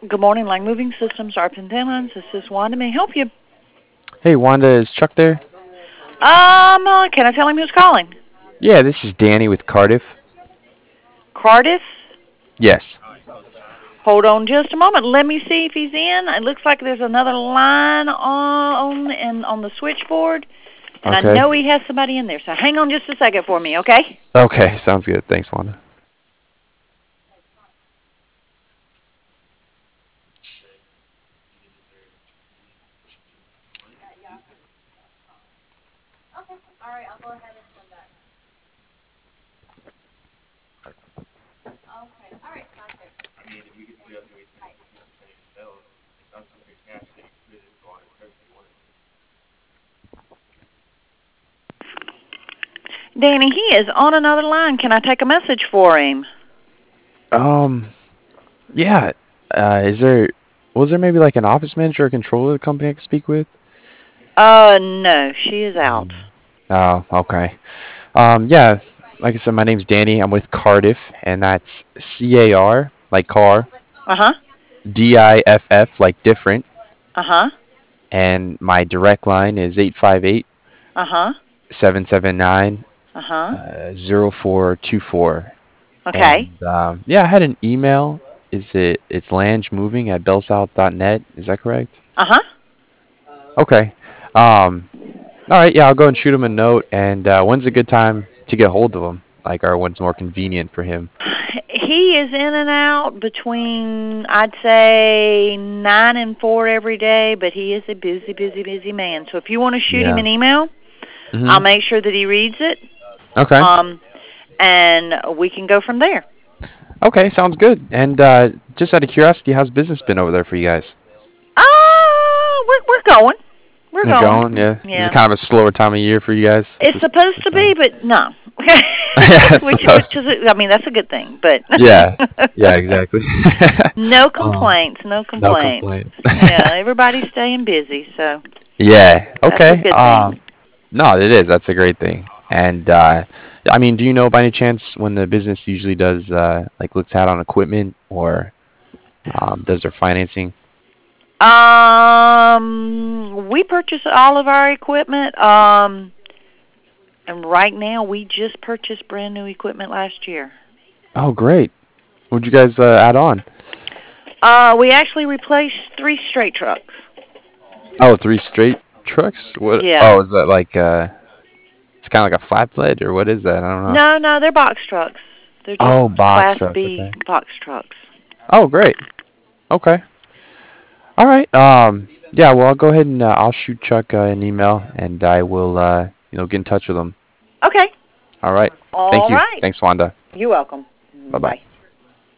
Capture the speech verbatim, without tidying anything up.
Good morning, Lang Moving Systems, Arp and Talents. This is Wanda. May I help you? Hey, Wanda, is Chuck there? Um, uh, can I tell him who's calling? Yeah, this is Danny with Cardiff. Cardiff? Yes. Hold on just a moment. Let me see if he's in. It looks like there's another line on and on the switchboard, and I Okay. know he has somebody in there. So hang on just a second for me, okay? Okay, sounds good. Thanks, Wanda. Danny, he is on another line. Can I take a message for him? Um, yeah. Uh, is there was there maybe like an office manager or controller of the company I could speak with? Uh, no, she is out. Oh, okay. Um, yeah. Like I said, my name's Danny. I'm with Cardiff, and that's C A R, like car, Uh-huh. D I F F, like different, Uh-huh. and my direct line is eight five eight, Uh-huh. seven seven nine, Uh-huh. uh, zero four two four. Okay. And um, yeah, I had an email. Is it it's lange moving at bellsouth dot net? Is that correct? Uh-huh. Okay. Um, all right. Yeah, I'll go and shoot him a note. And uh, when's a good time to get hold of him? Like, or when's more convenient for him? He is in and out between, I'd say, nine and four every day, but he is a busy, busy, busy man. So if you want to shoot him Yeah. an email, I'll Mhm. make sure that he reads it, Okay. um, and we can go from there. Okay. Sounds good. And uh, just out of curiosity, how's business been over there for you guys? Ah, we're we're going, we're You're going. going? Yeah. Is it Yeah, kind of a slower time of year for you guys? it's This supposed this to be, time. but no. Yeah, I which which suppose. is, I mean, that's a good thing, but Yeah. Yeah. Exactly. no um. complaints, no No complaints. complaints. Yeah, everybody's staying busy, so Yeah. that's a Okay. good thing. Um. No, it is. That's a great thing. And uh, I mean, do you know by any chance when the business usually does uh, like looks out on equipment or um, does their financing? Um, we purchase all of our equipment. Um, and right now we just purchased brand new equipment last year. Oh, great. What'd you guys uh, add on? Uh, we actually replaced three straight trucks. Oh, three straight trucks. What? Yeah. Oh, is that like uh, it's kind of like a flatbed or what is that? I don't know. No, no, they're box trucks. They're just Oh, box Class trucks. B Okay. box trucks. Oh, great. Okay. All right. Um. Yeah. Well, I'll go ahead and uh, I'll shoot Chuck uh, an email and I will uh, you know get in touch with him. Okay. All right. Thank All you. right. Thanks, Wanda. You're welcome. Bye bye. Bye.